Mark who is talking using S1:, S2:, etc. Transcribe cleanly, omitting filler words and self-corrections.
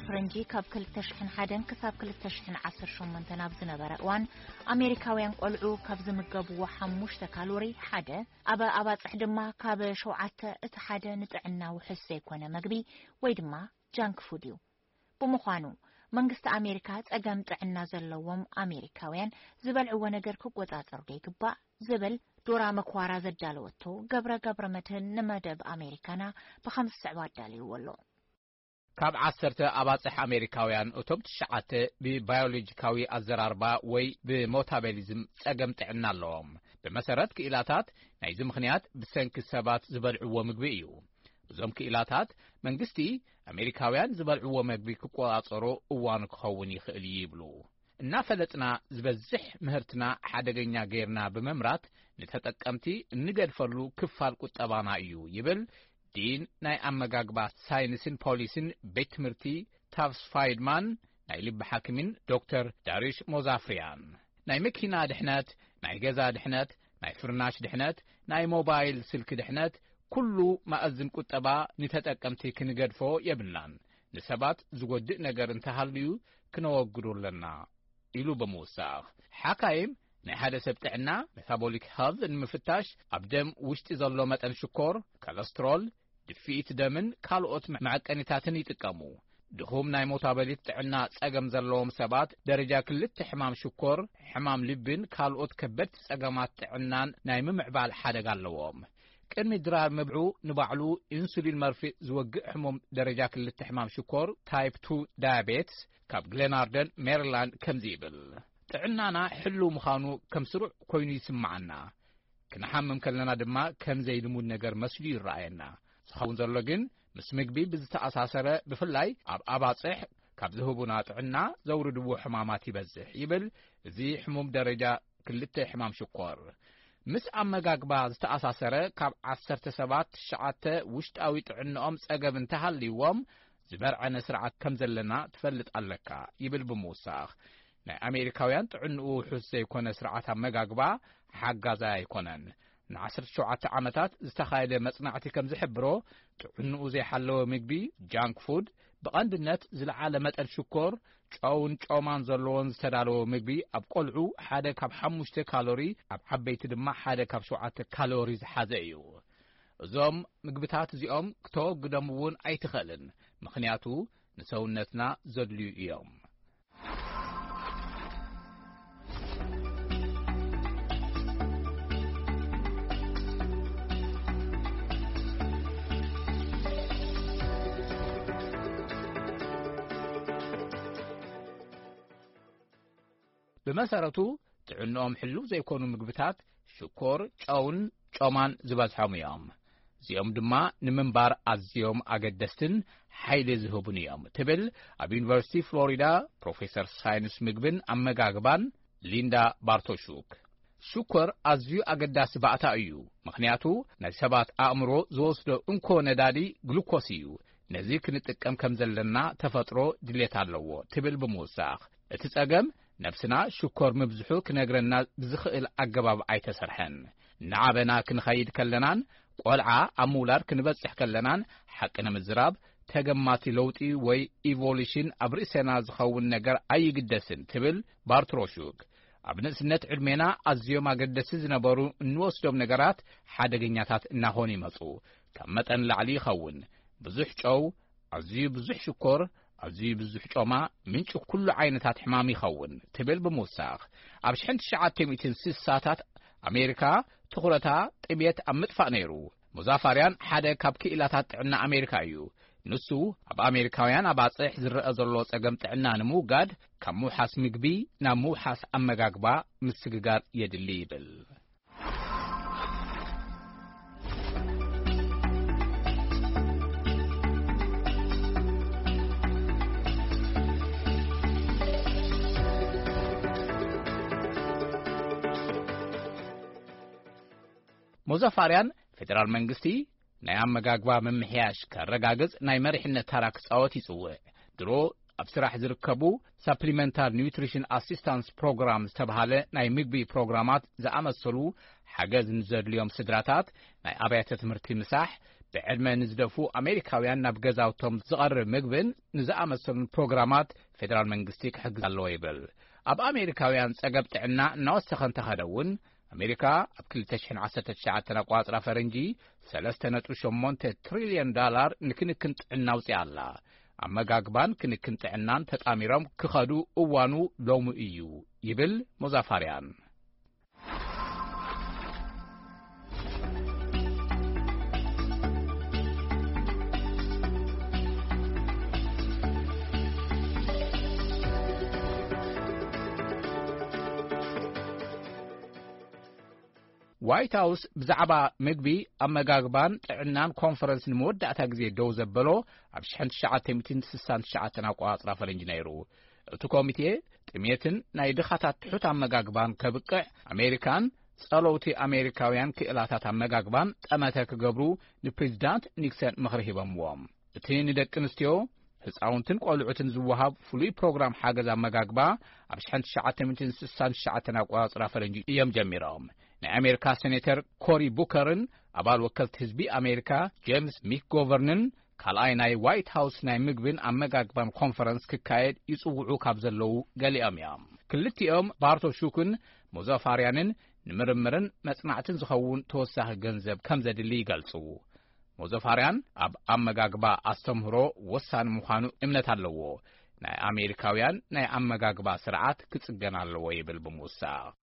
S1: فرنجي كاب كلتشحن حدن كساب كلتشحن 18 ناب زنبره وان أمريكاويان قلعو كاب زمقبو حموش كالوري حدا أبا صحدما كاب شوعته اتحدا نطعنا وحس يكون مغبي ويدما جانك فوديو بمخانو መንግስቲ ኣሜሪካ ጸገም ጥዕና ዘለዎም ኣሜሪካውያን ዝበልዕዎ ነገር ክቆጻጸር ይግባእ ዝብል ዶራ መኳራ ዘዳለወቶ ገብረ መድህን ንመደብ ኣሜሪካና ብኸምስ ሰዕባ ዳልይዎሎ
S2: ካብ 10 ኣባጽሕ ኣሜሪካውያን እቶም 9 ብባዮሎጂካዊ ኣዘራርባ ወይ ብሞታቤሊዝም ጸገም ጥዕና ኣለዎም ብመሰረት ክኢላታት ናይዚ ምኽንያት ብሰንኪ ሰባት ዝበልዕዎ ምግቢ እዩ እዞም ክኢላታት መንግስቲ ኣሜሪካውያን ዝበልዕዎ ምግቢ ክቆጻጸሩ እዋን ክኸውን ይኽእል ይብሉ እናፈለጥና ዝበዝሕ ምህርትና ሓደገኛ ገይርና በመምራት ንተጠቀምቲ እንገድፈሉ ክፋል ቁጠባና እዩ ይብል ዲን ናይ ኣመጋግባ ሳይንስን ፖሊስን ቤት ትምህርቲ ታፍስ ፋይድማን ናይ ልብ ሓኪምን ዶክተር ዳሪሽ ሞዛፍሪያን ናይ መኪና ድሕነት ናይ ገዛ ድሕነት ናይ ፍርናሽ ድሕነት ናይ ሞባይል ስልክ ድሕነት ኩሉ ማእዝን ቁጠባ ንተጠቀምቲ ክንገድፎ የብልናን ንሰባት ዝጎድእ ነገር እንተሃልዩ ክነወግዱለና ኢሉ በመውሳኽ ሓካይም ናይ ሓደ ሰብ ጥዕና ሜታቦሊክ ሄልዝ ንምፍታሽ ኣብ ደም ውሽጢ ዘሎ መጠን ሽኮር ኮሌስትሮል ድፊት ደምን ካልኦት ማዕቀኒታትን ይጥቀሙ ድኹም ናይ ሞታበሊት ጥዕና ጸገም ዘለዎም ሰባት ደረጃ 2 ሕማም ሽኮር ሕማም ልብን ካልኦት ከበድቲ ጸገማት ጥዕናን ናይ ምምዕባል ሓደጋ ኣለዎም ቅድሚ ድራር መብዑ ንባዕሉ ኢንሱሊን መርፊእ ዝወግእ ሕሙም ደረጃ 2 ሕማም ሽኮር ታይፕ 2 ዳያቤትስ ካብ ግሌናርደን ሜሪላንድ ከምዚ ይብል ጥዕናና ሕሉ ምዃኑ ከም ስሩዕ ኮይኑ ይስምዓና ክንሓምም ከለና ድማ ከም ዘይልሙድ ነገር መስሉ ይረኣየና ዝኸውን ዘሎ ግን ምስ ምግቢ ብዝተኣሳሰረ ብፍላይ ኣብ ኣባጽሕ ካብ ዝህቡና ጥዕና ዘውርድዎ ሕማማት ይበዝሕ ይብል እዚ ሕሙም ደረጃ 2 ሕማም ሽኮር ምስ ኣመጋግባ ዝተኣሳሰረ ካብ 17 ውሽጣዊ ጥዕናኦም ጸገም እንተሃልይዎም ዝበርዐነ ስርዓት ከም ዘለና ትፈልጥ ኣለካ ይብል ብምውሳኽ ናይ ኣሜሪካውያን ጥዕንኡ ውሑስ ዘይኮነ ስርዓት ኣመጋግባ ሓጋዛ ኣይኮነን ን17 ዓመታት ዝተኻየደ መጽናዕቲ ከም ዝሕብሮ ጥዕንኡ ዘይሓለወ ምግቢ ጃንክ ፉድ ብቐንድነት ዝለዓለ መጠን ሽኮር ጨውን ጮማን ዘለዎን ዝተዳለወ ምግቢ ኣብ ቆልዑ ሓደ ካብ 5 ካሎሪ ኣብ ዓበይቲ ድማ ሓደ ካብ 7 ካሎሪ ዝሓዘ እዩ እዞም ምግብታት እዚኦም ክተወግዶም እውን ኣይትኽእልን ምኽንያቱ ንሰውነትና ዘድልዩ እዮም بمسارته ጥዕንኦም ሕሉ ዘይኮኑ ምግብታት ሽኮር ጨውን ጮማን ዝበዝሖም እዮም እዚኦም ድማ ንምንባር ኣዝዮም ኣገደስትን ሓይሊ ዝህቡን እዮም ትብል ኣብ ዩኒቨርሲቲ ፍሎሪዳ ፕሮፌሰር ሳይንስ ምግብን ኣመጋግባን ሊንዳ ባርቶሹክ ሽኮር ኣዝዩ ኣገዳሲ ባእታ እዩ ምክንያቱ ናይ ሰባት ኣእምሮ ዝወስዶ እንኮ ነዳዲ ግሉኮስ እዩ ነዚ ክንጥቀም ከም ዘለና ተፈጥሮ ድሌት ኣለዎ ትብል ብምውሳኽ እቲ ጸገም ነፍስና ሽኮር ምብዝሑ ክነግረና ብዝኽእል ኣገባብ ኣይተሰርሐን ንዓበና ክንኸይድ ከለናን ቆልዓ ኣሙላር ክንበጽሕ ከለናን ሓቅነ ምዝራብ ተገማቲ ለውጢ ወይ ኢቮሉሽን ኣብ ርእስና ዝኸውን ነገር ኣይግደስን ትብል ባርትሮሹክ ኣብ ንእስነት ዕድሜና ኣዝዮም ኣገደሲ ዝነበሩ እንወስዶም ነገራት ሓደገኛታት እናኾኑ ይመጹ ካብ መጠን ላዕሊ ይኸውን ብዙሕ ጨው ኣዝዩ ብዙሕ ሽኮር ኣዝዩ ብዙሕ ጮማ ምንጭ ኩሉ ዓይነታት ሕማም ይኸውን ትብል ብምውሳኽ ኣብ 1960ታት ኣሜሪካ ትኹረታ ጥሜት ኣብ ምጥፋእ ነይሩ ሙዛፋርያን ሓደ ካብ ክኢላታት ጥዕና ኣሜሪካ እዩ ንሱ ኣብ ኣሜሪካውያን ኣባጽሕ ዝረአ ዘሎ ጸገም ጥዕና ንምውጋድ ካብ ምውሓስ ምግቢ ናብ ምውሓስ ኣመጋግባ ምስግጋር የድሊ ይብል ሙዛፋርያን ፌደራል መንግስቲ ናይ ኣመጋግባ መምሕያሽ ከረጋግጽ ናይ መሪሕነት ታራ ክጻወት ይጽውዕ ድሮ ኣብ ስራሕ ዝርከቡ ሰፕሊመንታሪ ኒውትሪሽን ኣሲስታንስ ፕሮግራም ዝተባሃለ ናይ ምግቢ ፕሮግራማት ዝኣመሰሉ ሓገዝ ንዘድልዮም ስድራታት ናይ ኣብያተ ትምህርቲ ምሳሕ بعلم نزدفو أمريكاويان نبغزاوتهم زقر مغبن نزامسن بروغرامات فدرال منغستي كحجز الله يبل أب أمريكاويان صقبت عنا نوسخن تخدون أمريكا أب كل تشحن 19 تنقواطرا فرنجي 3.8 تريليون دولار نكنكنت عناوصي الله أمغاغبان كنكنت عنان تطاميرهم كخدو اوانو لومو إيو يبل مزافاريان وايت هاوس بزعبا مغبي أمغاغبان طعنان كونفرنس نمودعتا غزي دو زبلو اب 1969 ناقواطرا فرنج نيرو اتو كوميتي ጥሜትን ናይ ድኻታት ትሑት ኣመጋግባን ከብቅዕ ኣሜሪካን ጸሎቲ ኣሜሪካውያን ክእላታት ኣመጋግባን ጠመተ ክገብሩ ንፕሬዝዳንት ኒክሰን ምኽሪ ሂቦምዎም እቲ ንደቂ ኣንስትዮ ህፃውንትን ቆልዑትን ዝወሃብ ፍሉይ ፕሮግራም ሓገዝ ኣመጋግባ ኣብ 1969 ኣቆጻጽራ ፈረንጂ እዮም ጀሚሮም ናይ ኣሜሪካ ሴኔተር ኮሪ ቡከርን ኣባል ወከልቲ ህዝቢ ኣሜሪካ ጄምስ ሚክጎቨርንን ካልኣይ ናይ ዋይት ሃውስ ናይ ምግብን ኣመጋግባን ኮንፈረንስ ክካየድ ይጽውዑ ካብ ዘለው ገሊኦም እዮም ክልቲኦም ባርቶ ሹክን ሙዛፋርያንን ንምርምርን መጽናዕትን ዝኸውን ተወሳኺ ገንዘብ ከም ዘድሊ ይገልጹ ሙዛፋርያን ኣብ ኣመጋግባ ኣስተምህሮ ወሳኒ ምዃኑ እምነት ኣለዎ ናይ ኣሜሪካውያን ናይ ኣመጋግባ ስርዓት ክጽገና ኣለዎ ይብል ብምውሳኽ